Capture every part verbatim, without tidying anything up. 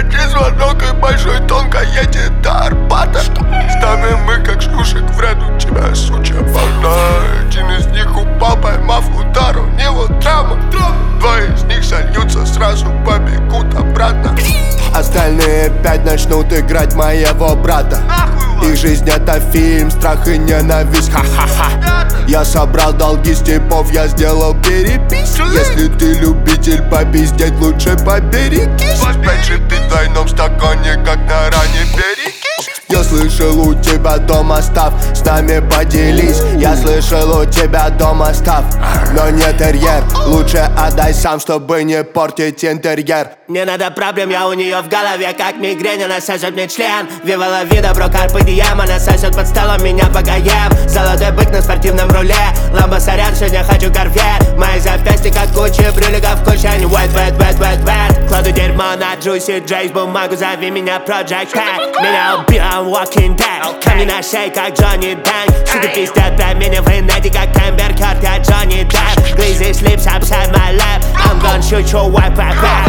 горячий звонок и большой тонко едет до Арбата. Ставим мы как шлюшек в ряд, у тебя сучья полна. Один из них упал, поймав удар, у него травма. Два из них сольются, сразу побегут обратно. Остальные пять начнут играть моего брата. Их жизнь это фильм, страх и ненависть, ха-ха-ха. Я собрал долги с типов, я сделал перепись. Если ты любитель попиздеть, лучше поберегись. Опять же ты в двойном стакане, как на ране берегись. Я слышал, у тебя дома став, с нами поделись. Я слышал, у тебя дома став, но не терьер. Лучше отдай сам, чтобы не портить интерьер. Не надо проблем, я у нее в голове, как мигрень, она сосет мне член. Вивала вида, бро, карпы дием, она сосет под столом меня пока ем. Золотой бык на спортивном руле, ламба сорян, сегодня хочу корвет. Мои запястья как куча брюликов, куча они wet, wet, wet, wet, wet. Кладу дерьмо на Juicy Джейс, бумагу, зови меня Project Pat. Меня убил, I'm walking dead. Камни на шее, как Джонни Дэнг. Сука пиздят про меня в инете, как Эмбер Хёрд, как Джонни Депп. Glizzy slips upside my lap, I'm gonna shoot you white back back.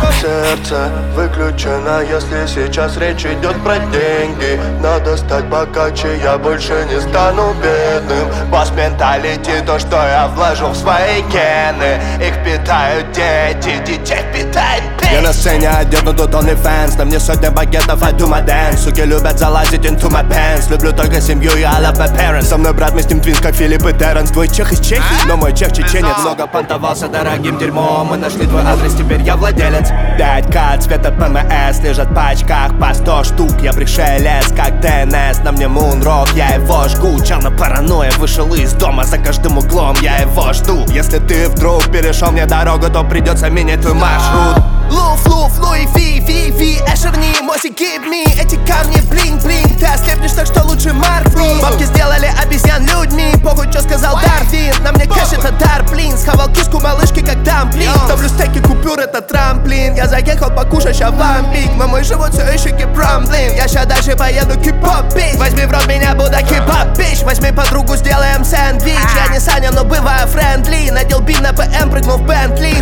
Сердце выключено, если сейчас речь идет про деньги. Надо стать богаче, я больше не стану бедным. Босс менталити, то, что я вложу в свои гены. Их питают дети, детей питает пень. Я на сцене одет, но тут OnlyFans. На мне сотня багетов, I do my dance. Суки любят залазить into my pants. Люблю только семью, я love my parents. Со мной брат, мы с ним твинс, как Филипп и Терренс. Твой чех из Чехии, но мой чех чеченец. Много понтовался дорогим дерьмом. Мы нашли твой адрес, теперь я владелец. Дядька цвета ПМС лежат в пачках по сто штук. Я пришелец, как ДНС. На мне мунрок, я его жгу. Чел на паранойя вышел из дома, за каждым углом я его жду. Если ты вдруг перешел мне дорогу, то придется менять твой маршрут. Луф, луф, Луи, Ви, Ви, Ви, Эшерни, Моси, give me. Эти камни, блин, блин, ты ослепнешь, так что лучше моргни. Бабки сделали обезьян людьми, похуй, что сказал Дарвин. На мне кэш, это дар, блин, схавал киску малышки, как дамплин. Ставлю стейки купюр, это трамплин. Я заехал покушать, ща вампик, но мой живот все еще кипрамблин. Я ща дальше поеду кипоп, бич. Возьми в рот меня, Будда, кипоп, бич. Возьми подругу, сделаем сэндвич. Я не Саня, но бываю френдли. Надел бин на ПМ, прыгнул в Бентли.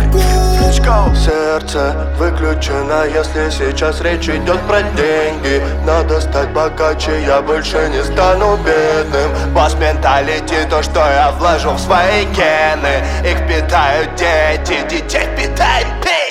Сердце выключено, если сейчас речь идет про деньги. Надо стать богаче, я больше не стану бедным. Босс менталити, то, что я вложу в свои гены. Их питают дети, детей питает пень.